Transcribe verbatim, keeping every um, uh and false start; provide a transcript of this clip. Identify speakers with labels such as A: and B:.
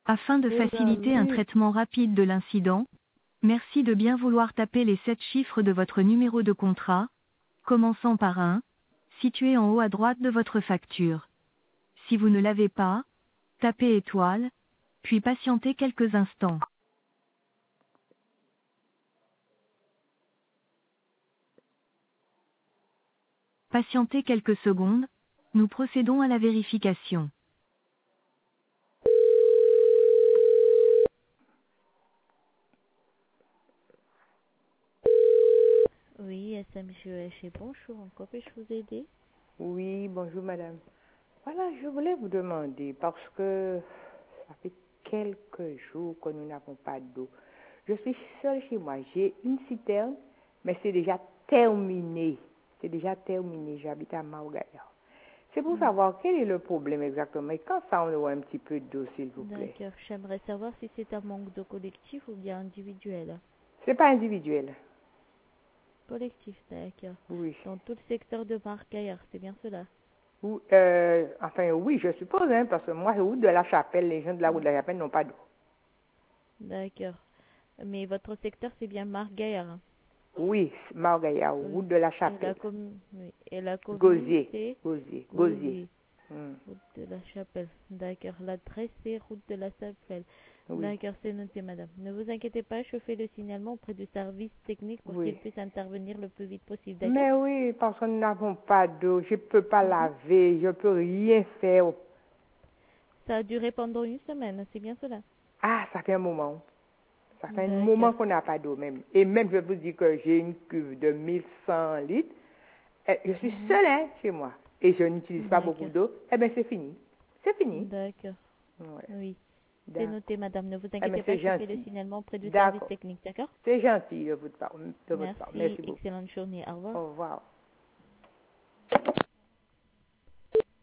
A: Afin de
B: Eh ben
A: faciliter un
B: oui.
A: traitement rapide de l'incident, merci de bien vouloir taper les sept chiffres de votre numéro de contrat, commençant par un, situé en haut à droite de votre facture. Si vous ne l'avez pas, tapez étoile, puis patientez quelques instants. Patientez quelques secondes, nous procédons à la vérification.
C: Oui, S M G E H, bonjour, en quoi puis-je vous aider?
B: Oui, bonjour madame. Voilà, je voulais vous demander, parce que ça fait quelques jours que nous n'avons pas d'eau. Je suis seule chez moi. J'ai une citerne, mais c'est déjà terminé. C'est déjà terminé. J'habite à Maugaya. C'est pour
C: Hmm,
B: savoir quel est le problème exactement. Et quand ça, on aura un petit peu d'eau, s'il vous plaît.
C: D'accord, j'aimerais savoir si c'est un manque de collectif ou bien individuel.
B: C'est pas individuel.
C: Collectif, d'accord.
B: Oui.
C: Dans tout le secteur de Marcaillard, c'est bien cela?
B: Ou, euh, enfin, oui, je suppose, hein, parce que moi, route de la Chapelle, les gens de la route de la Chapelle n'ont pas d'eau.
C: D'accord. Mais votre secteur, c'est bien Marcaillard.
B: Oui, Maugaya,
C: Oui.
B: route de la
C: Et la,
B: Chapelle.
C: com... oui. Et la commune,
B: Gosier,
C: c'est
B: Gosier, Gosier.
C: Gauzy,
B: Hmm,
C: route de la Chapelle. D'accord. L'adresse, c'est route de la Chapelle.
B: Oui,
C: D'accord, c'est noté, madame. Ne vous inquiétez pas, je fais le signalement auprès du service technique pour qu'il
B: oui.
C: puisse intervenir le plus vite possible, d'accord?
B: Mais oui, parce que nous n'avons pas d'eau, je ne peux pas
C: Mhm.
B: laver, je ne peux rien faire.
C: Ça a duré pendant une semaine, c'est bien cela?
B: Ah, ça fait un moment. Ça fait un
C: D'accord.
B: moment qu'on n'a pas d'eau même. Et même, je vous dis que j'ai une cuve de mille cent litres. Eh, Je suis
C: Mhm.
B: seule hein, chez moi. Et je n'utilise pas beaucoup
C: D'accord.
B: d'eau. Eh bien, c'est fini. C'est fini.
C: D'accord.
B: Ouais,
C: Oui. C'est
B: d'accord.
C: noté, madame. Ne vous
B: Eh bien,
C: inquiétez pas,
B: c'est
C: je fais le
B: gentil.
C: signalement auprès du service
B: D'accord.
C: technique, d'accord?
B: C'est gentil de votre part. De votre part.
C: Merci.
B: Merci beaucoup.
C: Excellente journée. Au revoir.
B: Au revoir.